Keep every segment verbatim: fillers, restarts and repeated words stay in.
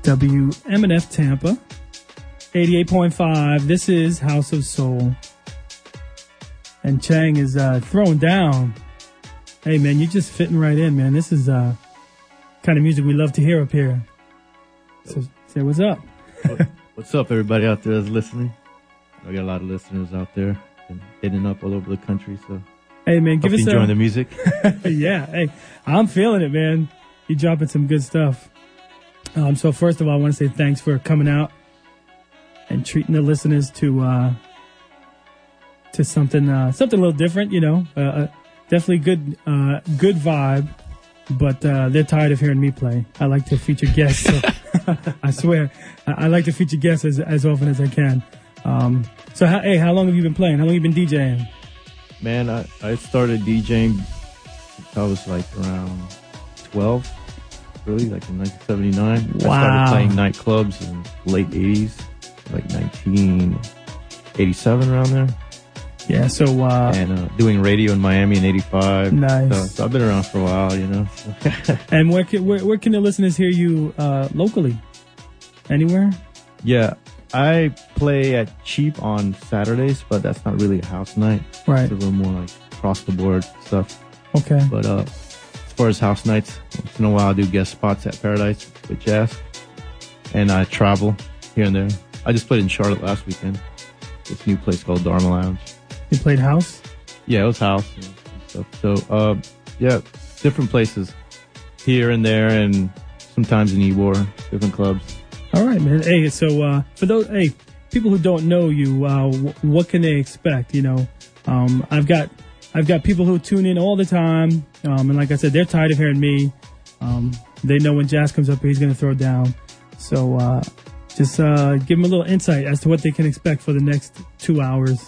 W M N F Tampa, eighty-eight point five. This is House of Soul. And Chang is uh, throwing down. Hey, man, you're just fitting right in, man. This is uh, kind of music we love to hear up here. So say what's up. What's up, everybody out there that's listening? I got a lot of listeners out there and hitting up all over the country. So, hey, man, give hope us you enjoying a... the music. Yeah, hey, I'm feeling it, man. You're dropping some good stuff. Um, so first of all, I want to say thanks for coming out and treating the listeners to uh, to something uh, something a little different. You know, uh, uh, definitely good uh, good vibe. But uh, they're tired of hearing me play. I like to feature guests. So I swear, I, I like to feature guests as as often as I can. Um, so how, hey, how long have you been playing? How long have you been DJing? Man, I, I started DJing since I was like around twelve. Really, like in nineteen seventy-nine. Wow. I started playing nightclubs in the late eighties, like nineteen eighty-seven, around there. Yeah, so... Uh, and uh, doing radio in Miami in eighty-five. Nice. So, so I've been around for a while, you know. And where can, where, where can the listeners hear you uh, locally? Anywhere? Yeah, I play at Cheap on Saturdays, but that's not really a house night. Right. It's a little more like across-the-board stuff. Okay. But uh, as far as house nights, once in a while I do guest spots at Paradise with Jazz. And I travel here and there. I just played in Charlotte last weekend. This new place called Dharma Lounge. You played house? Yeah, it was house and stuff. So, uh, yeah, different places here and there, and sometimes in Ybor, different clubs. All right, man. Hey, so uh, for those, hey, people who don't know you, uh, w- what can they expect? You know, um, I've got, I've got people who tune in all the time, um, and like I said, they're tired of hearing me. Um, they know when Jazz comes up here, he's gonna throw it down. So, uh, just uh, give them a little insight as to what they can expect for the next two hours.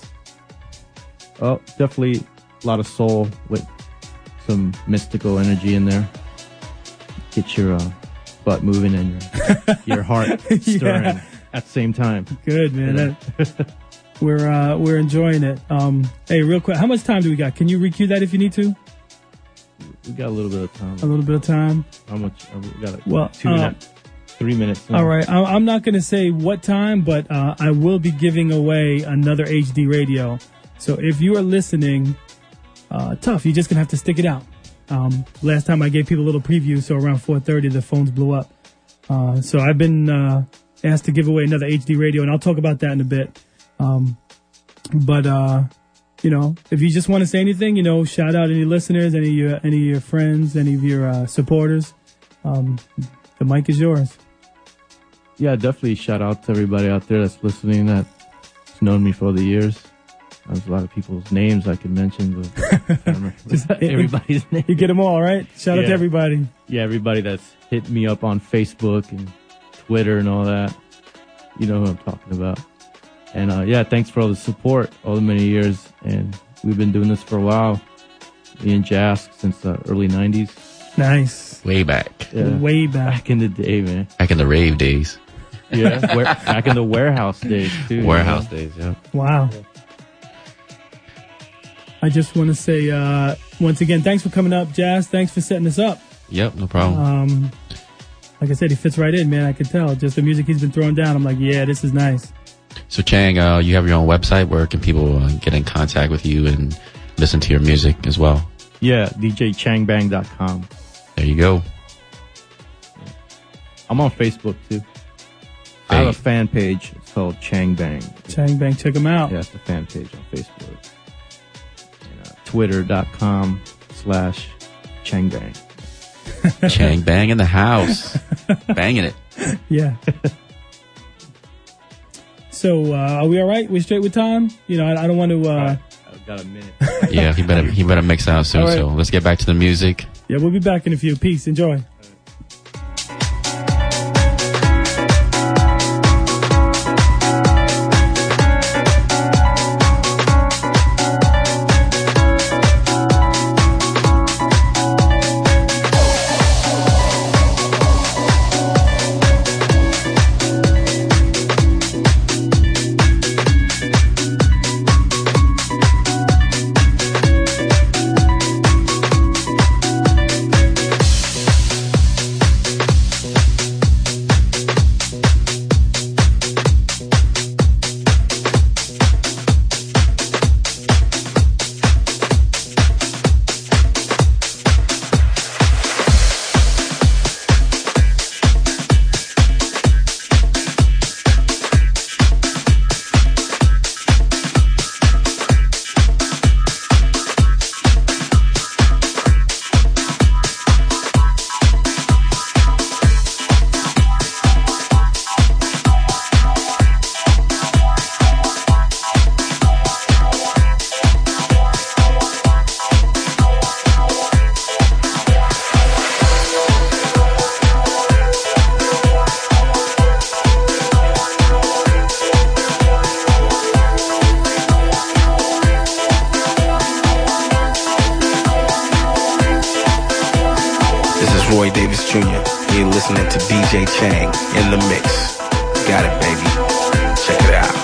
Oh, definitely a lot of soul with some mystical energy in there. Get your uh, butt moving and your your heart stirring Yeah. at the same time. Good, man. Yeah. That, we're uh, we're enjoying it. Um, hey, real quick, how much time do we got? Can you re-cue that if you need to? We got a little bit of time. A little bit of time. How much? Uh, we got like Well, two uh, minutes, three minutes. now. All right. I, I'm not going to say what time, but uh, I will be giving away another H D radio. So if you are listening, uh, tough, you're just going to have to stick it out. Um, last time I gave people a little preview, so around four thirty, the phones blew up. Uh, so I've been uh, asked to give away another H D radio, and I'll talk about that in a bit. Um, but, uh, you know, if you just want to say anything, you know, shout out any listeners, any of your, any of your friends, any of your uh, supporters. Um, the mic is yours. Yeah, definitely shout out to everybody out there that's listening that's known me for the years. There's a lot of people's names I could mention, but I don't remember Just- everybody's name. You get them all, right? Shout out Yeah. to everybody. Yeah, everybody that's hit me up on Facebook and Twitter and all that. You know who I'm talking about. And uh, yeah, thanks for all the support all the many years. And we've been doing this for a while. Me and Jazz since the early nineties. Nice. Way back. Yeah. Way back. Back in the day, man. Back in the rave days. Yeah, where, back in the warehouse days, too. Warehouse you know? days, yeah. Wow. I just want to say, uh, once again, thanks for coming up, Jazz. Thanks for setting this up. Yep, no problem. Um, like I said, he fits right in, man. I could tell. Just the music he's been throwing down. I'm like, yeah, this is nice. So, Chang, uh, you have your own website. Where can people uh, get in contact with you and listen to your music as well? Yeah, d j chang bang dot com. There you go. I'm on Facebook, too. I have a fan page. It's called Chang Bang. Chang Bang, check him out. Yeah, it's the fan page on Facebook. And, uh, Twitter.com slash Chang Bang. Chang Bang in the house. Banging it. Yeah. So, uh, are we all right? We straight with time? You know, I, I don't want to... Uh, right. I've got a minute. Yeah, he better he better mix out soon. All right. So let's get back to the music. Yeah, we'll be back in a few. Peace. Enjoy. listening to D J Chang in the mix. Got it, baby. Check it out.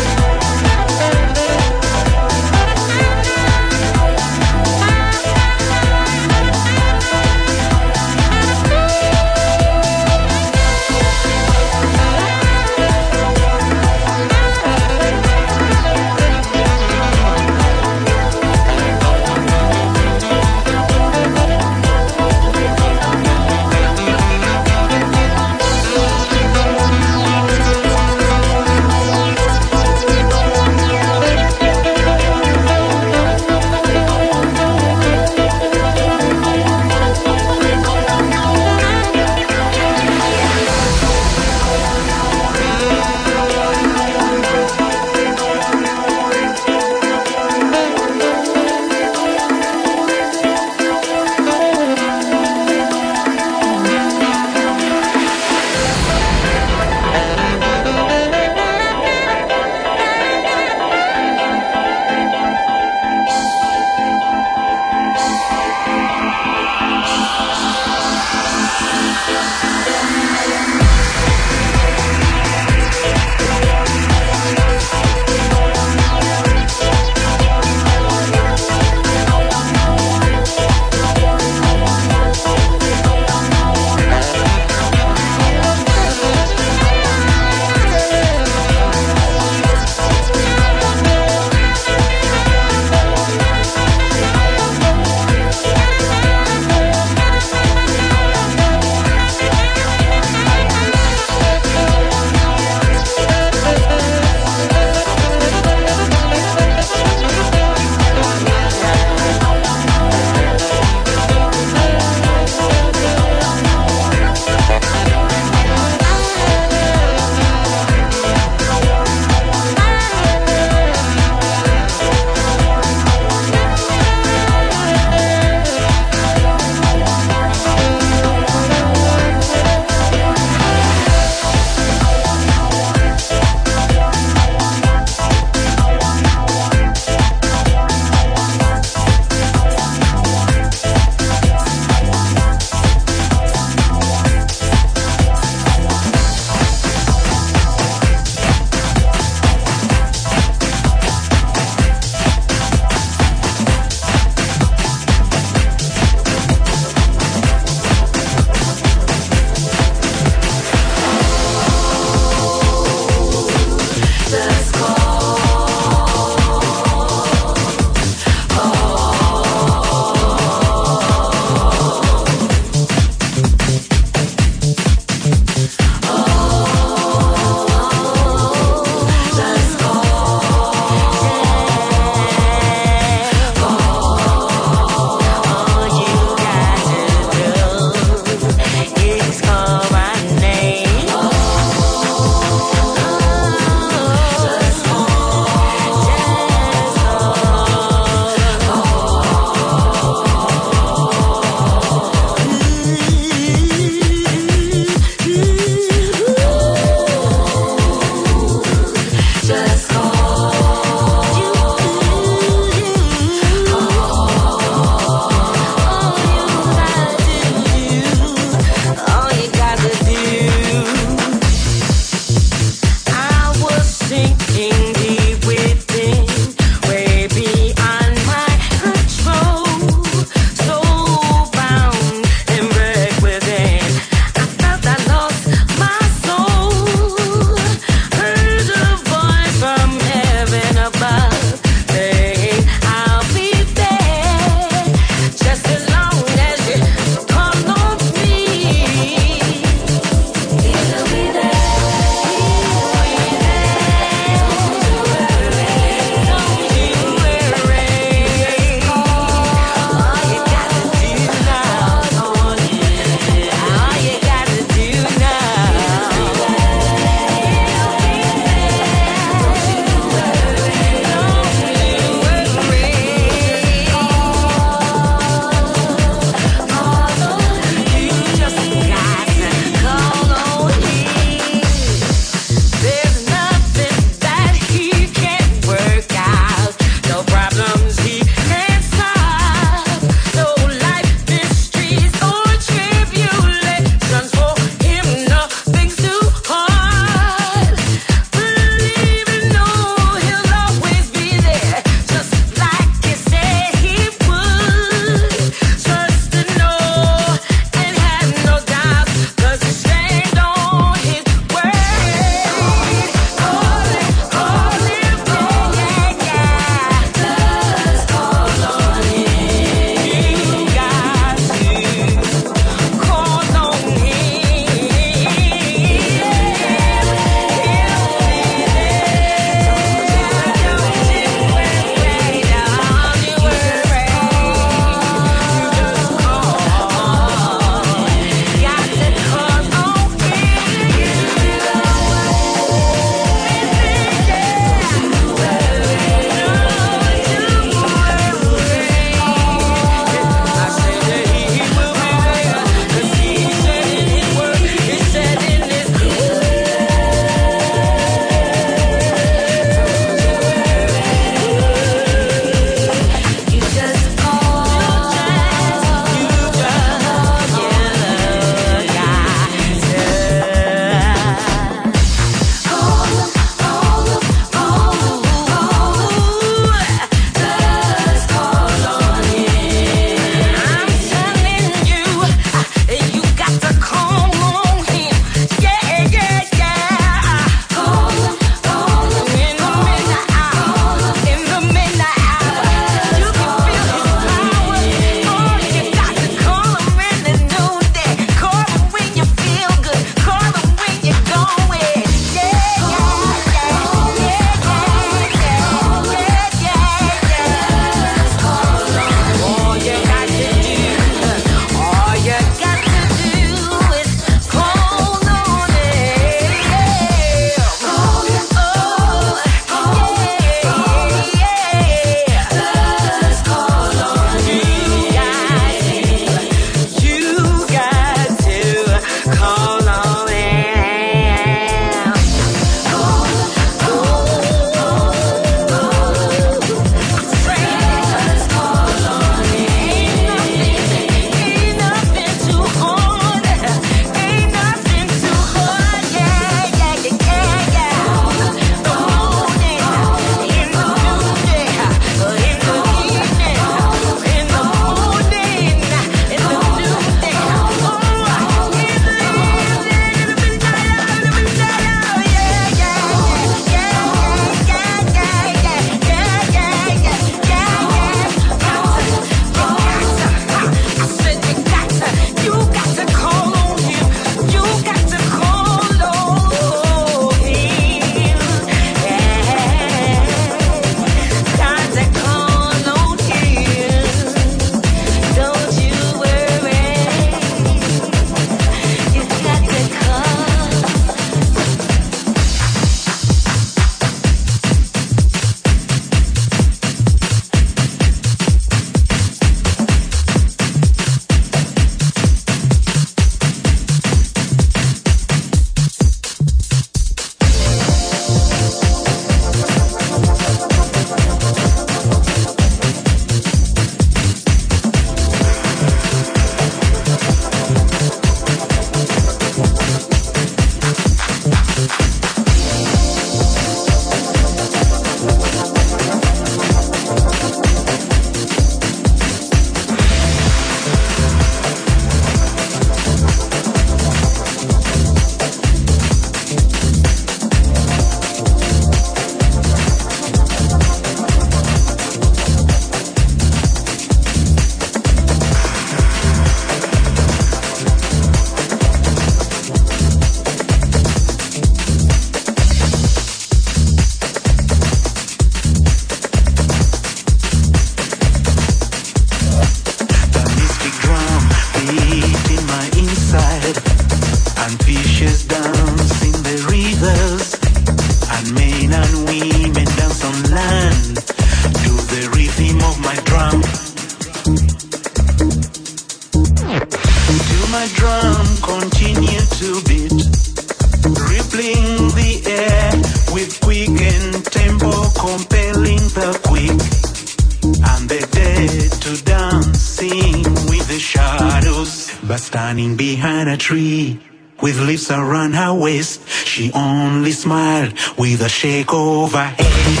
standing behind a tree with leaves around her waist. She only smiled with a shake of her head.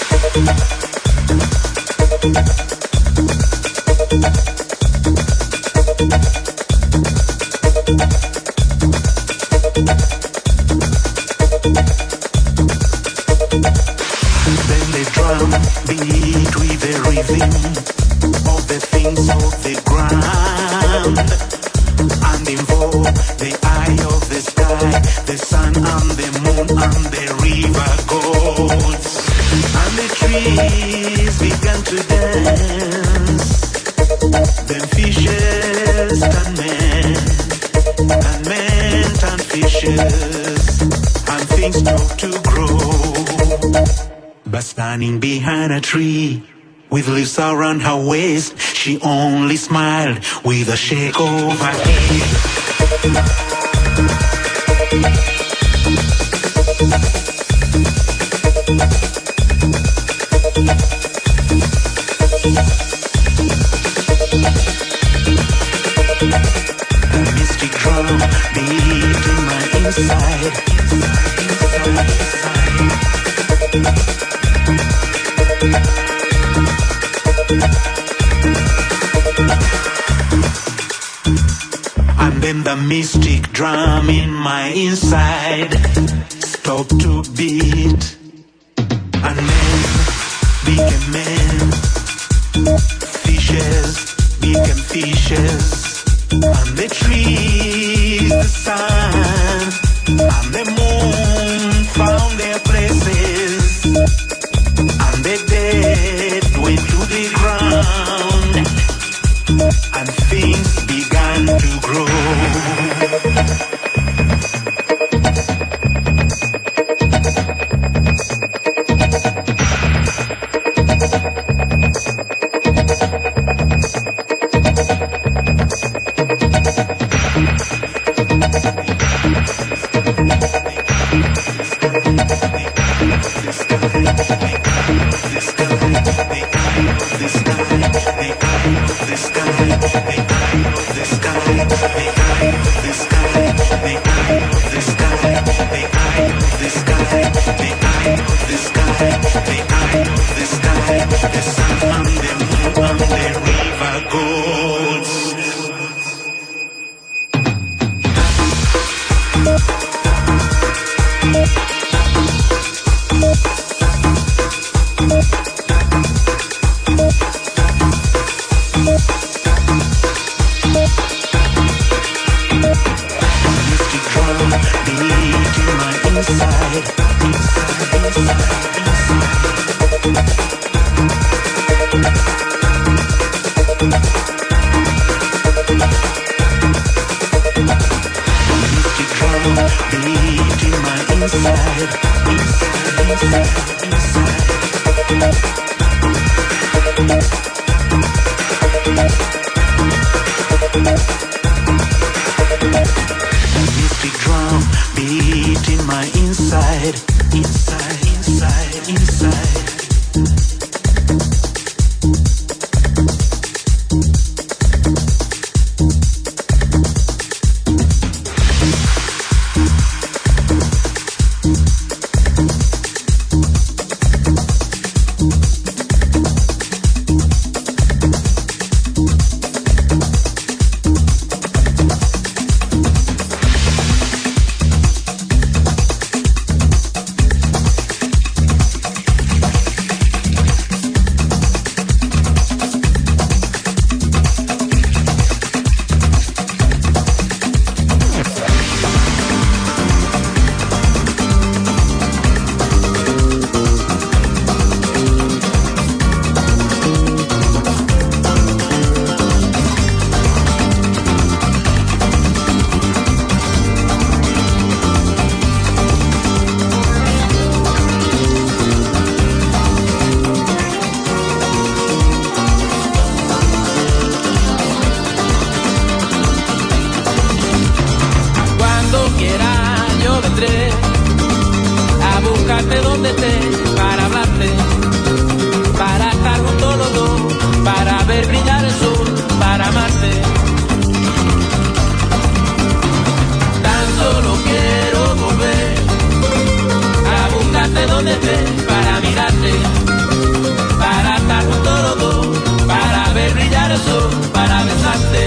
Then the drum beat with the rhythm of the things of the ground, and invoke the eye of the sky, the sun and the moon and the river gods. And the trees began to dance, then fishes turned men, and men turned fishes, and things took to grow. But standing behind a tree with leaves around her waist, she only smiled with a shake of her head. A mystic drum beat in my inside, inside, inside, inside. And then the mystic drum in my inside stopped to beat, and men became men, fishes became fishes, and the trees, the sun, and the moon found their places, and the dead went to the ground, and things began to grow. Para ver brillar el sol, para amarte. donde estés, para mirarte, para estar junto a los dos, para ver brillar el sol, para besarte.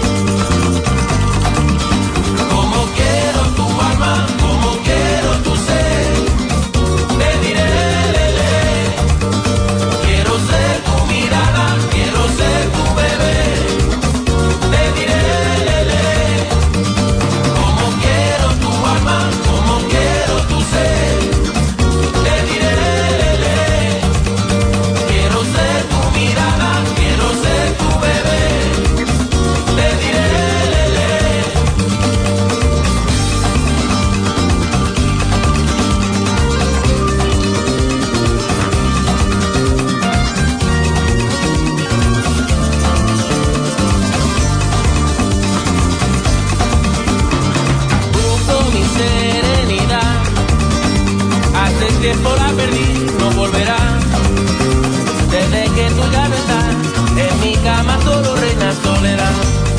Como quiero tu alma, como quiero tu ser, te diré, le, le. Quiero ser tu mirada, quiero ser tu bebé, te diré, le, le. Como quiero tu alma, como quiero tu ser, te diré, le, le. Quiero ser tu mirada, quiero ser tu bebé, te diré, le, le. Busco mi serenidad, hace tiempo la perdí, no volverá. Desde que tú ya no estás, en mi cama solo reina soledad.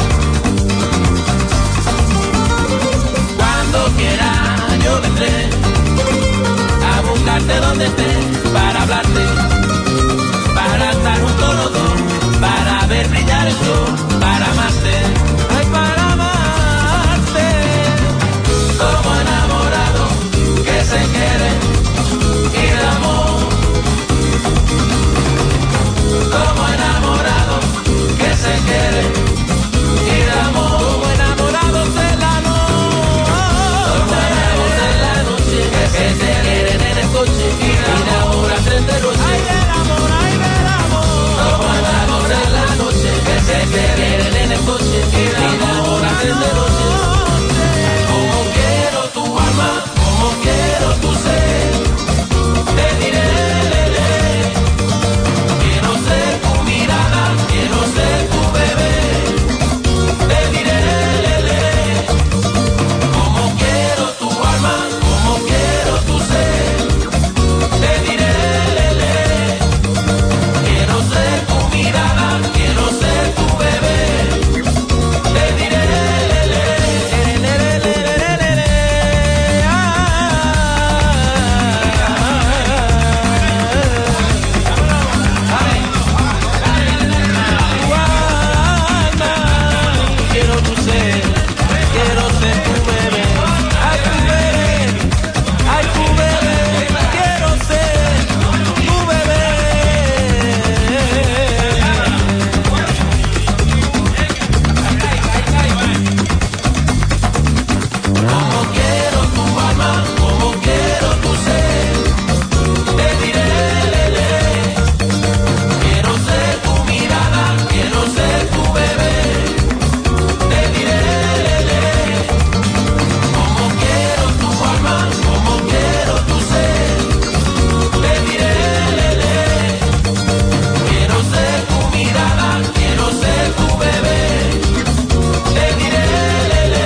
Cuando quieras yo vendré a buscarte donde estés, para hablarte, para estar juntos los dos, para ver brillar el sol, para amarte, ay, para amarte. Como enamorado que se quiere y de amor, como enamorado que se quiere y de amor, como enamorados en la noche, como enamorados en la noche, que se quieren en el coche y de enamoras en de noche, ay, del amor, ay, del amor, como enamorados en la noche, que se quieren en el coche y de enamoras en de noche. Como quiero tu alma, como quiero tu ser, te diré, le, le. Quiero ser tu mirada, quiero ser tu bebé, te diré, le, le. Como quiero tu alma, como quiero tu ser, te diré, le, le. Quiero ser tu mirada, quiero ser tu bebé, te diré, le, le. Le, le, le, le, le, le, le. Ah, quiero tu ser, quiero ser tu bebé, ay, tu bebé, ay, tu bebé, quiero ser tu bebé. Como quiero tu alma, como quiero tu ser, te diré, le, le. Quiero ser tu mirada, quiero ser tu bebé, te diré, le, le. Como quiero tu alma, como quiero tu ser, te diré, le, le. Quiero ser tu mirada, quiero ser tu bebé, te diré, le, le.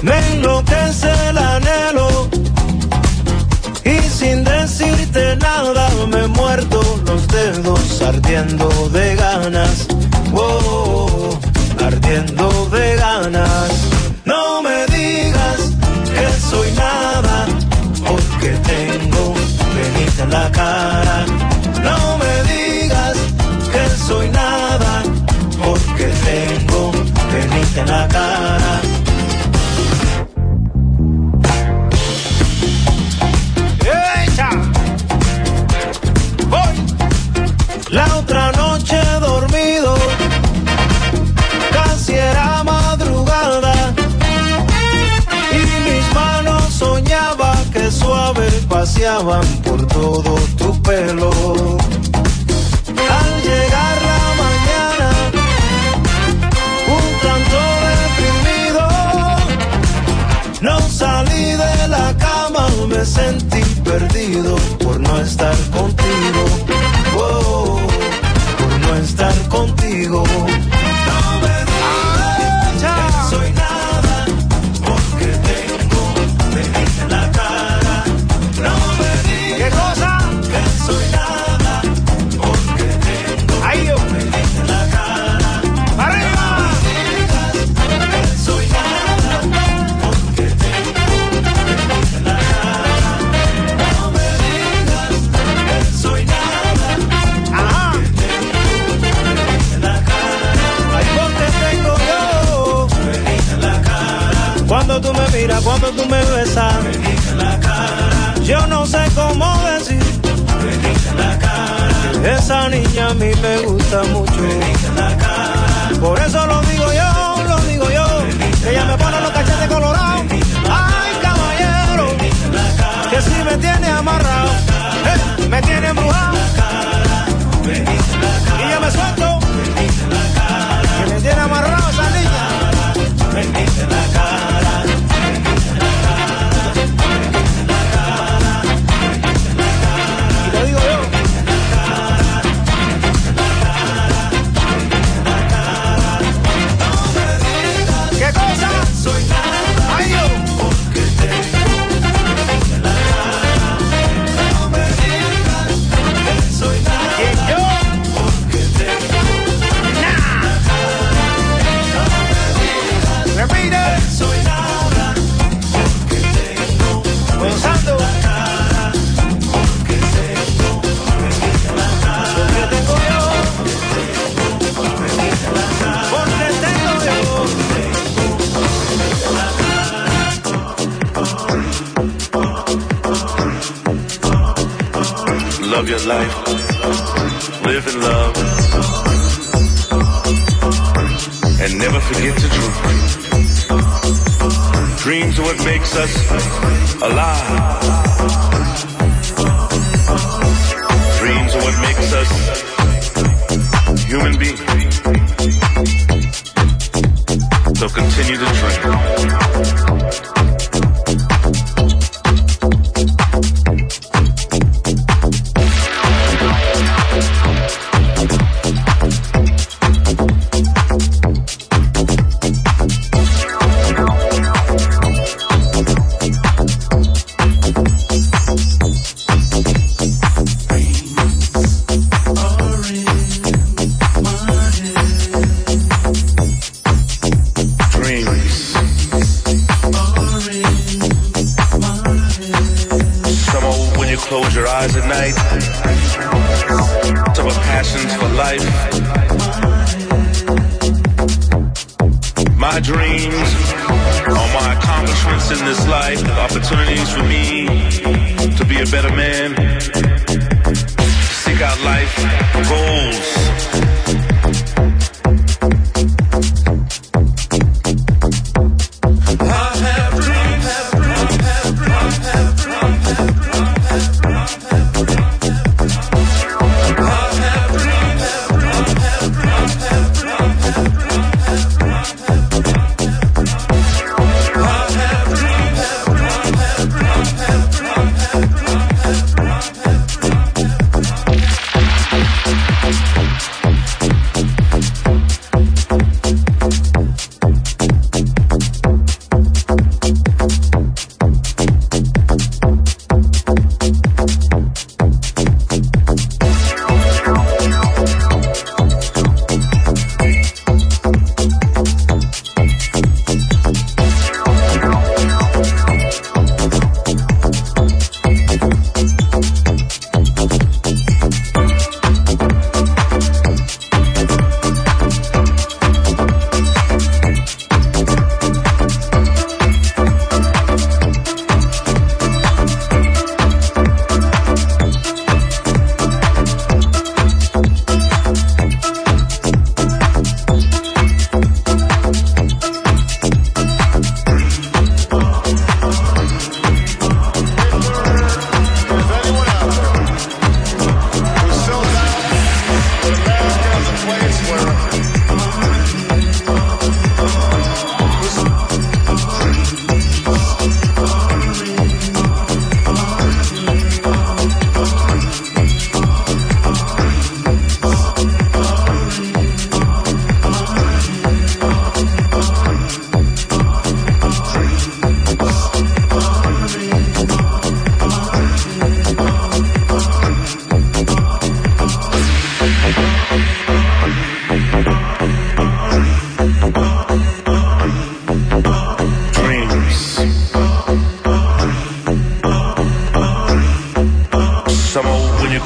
Me enloquece el anhelo y sin decirte nada me muerdo los dedos ardiendo de ganas, oh, ardiendo de ganas. No me digas que soy nada porque tengo penita en la cara. No me digas que soy nada porque tengo penita en la cara. La otra noche dormido, casi era madrugada, y mis manos soñaba que suave paseaban por todo tu pelo. Al llegar la mañana, un tanto deprimido, no salí de la cama, me sentí perdido por no estar contigo. Oh, por no estar contigo. No me digas que soy nada porque tengo penita en la cara. No me digas ¿qué cosa? Que soy nada porque tengo penita en la cara. ¡Arriba! No me digas que soy nada porque tengo penita en la cara. No me digas que soy nada. Cuando tú me miras, cuando tú me besas, la cara. Yo no sé cómo decir, la cara. Esa niña a mí me gusta mucho, la cara. Por eso lo digo yo, lo digo yo, ella me pone los cachetes colorados. Ay, caballero, que si me tiene amarrado, eh, me tiene embrujado, y yo me suelto, que me tiene amarrado esa niña. Bendita la cara, bendita la cara, bendita la cara, bendita la cara. Y lo digo yo. ¿Qué cosa? Soy nada. Ay, yo. Porque tengo bendita la cara. No me digas que soy nada. ¿Quién yo? Porque tengo nada. Repite. Soy nada porque tengo gozando la cara, porque tengo pendiente la cara, porque tengo yo, porque tengo pendiente la cara, porque tengo yo, pendiente la cara. Love your life, live in love, and never forget to dream. Dreams are what makes us alive. Dreams are what makes us human beings. So continue to dream.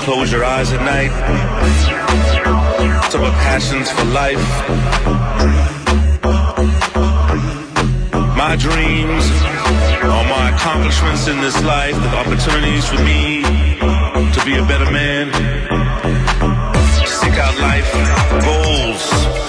close your eyes at night, to my passions for life, my dreams, all my accomplishments in this life, the opportunities for me to be a better man, seek out life, goals,